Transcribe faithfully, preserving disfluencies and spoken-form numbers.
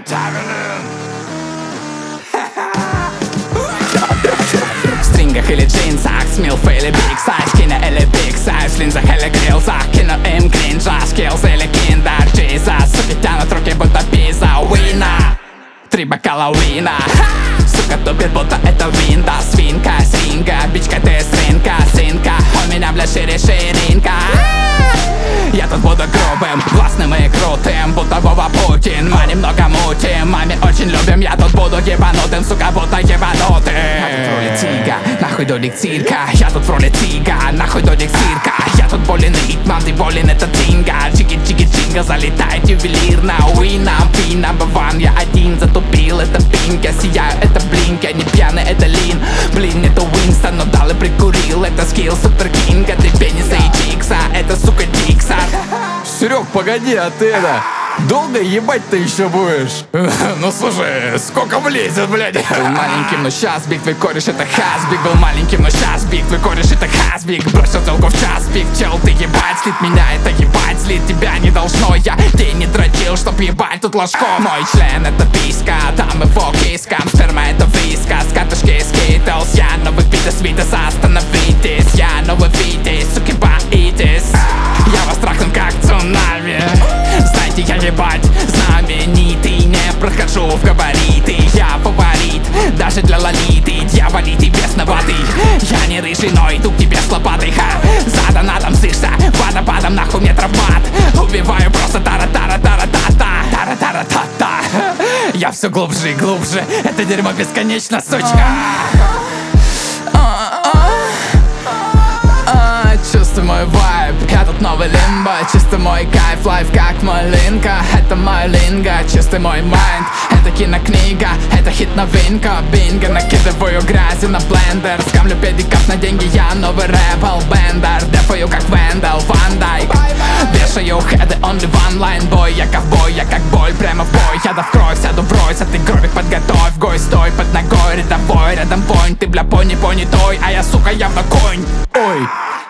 В стрингах или джинсах, с милфой или биг сайз, кино или биг сайз, в линзах или грилзах, кино им кринжа, скиллс или киндер джиза. Суки тянут руки, будто пиза, уина. Три бокала уина. Сука тупит, будто это винда. Свинка, свинка, бичка ты с рынка, сынка. У меня, бля, шире ширинка. Я тут буду грубым, властным и крутым, будто Вова Путин. Мы немного мутим, маме очень любим. Я тут буду ебанутым, сука, будто ебанутым. Я тут в роли тига, нахуй долик цирка. Я тут в роли тига, нахуй долик цирка. Я тут болен ритмом, ты болен это тинга. Чики-чики-чинга, залетает ювелирно. Уина, пина, баван, я один затупил. Это пинг, я сияю, это блинк. Я не пьяный, это лин. Блин, это Уинстон, но дал и прикурил. Это скилл супер кинга, ты пениса и чикса. Это, сука, дикса. Серег, погоди, а ты это... долго ебать ты еще будешь? Ну слушай, сколько влезет, блядь? Был маленьким, но щас биг, твой кореш это хасбик. Был маленьким, но щас биг, твой кореш это хасбик. Бросил телку в час пик, чел, ты ебать. Слит меня, это ебать, слит тебя не должно. Я день не дрочил, чтоб ебать тут ложком. Мой член это писка, там его кискам. Сперма это виска, с катушки скитлс. Я новый Витас, Витас, остановитесь. Я новый Витас, суки, боитесь. Я вас трахну как цунами. Знаете, я ебать знаменитый. Не прохожу в габариты. Я фаворит, даже для лолиты. Дьяволитый, бесноватый. Я не рыжий, но иду к тебе с лопатой. Ха, за донатом сышься, водопадом нахуй мне травмат. Убиваю просто тара-тара-тара-та-та. Тара-тара-та-та. Я все глубже и глубже. Это дерьмо бесконечно, сучка. Чувствуй мой вайб, я тут новый лимбо. Чисто мой кайф, лайф как малинка. Это мой линго, чистый мой майнд. Это кинокнига, это хит новинка. Бинго, накидываю грязи на блендер. Скамлю педиков на деньги, я новый рэпл бендер. Дефаю как Вендел, Ван Дайк. Вешаю хеды, only one line boy. Я ковбой, я как боль, прямо в бой. Я да в кровь, сяду в ройс, а ты гробик подготовь. Гой, стой под ногой, рядовой, рядом вонь. Ты бля пони, пони той, а я сука явно конь. Ой.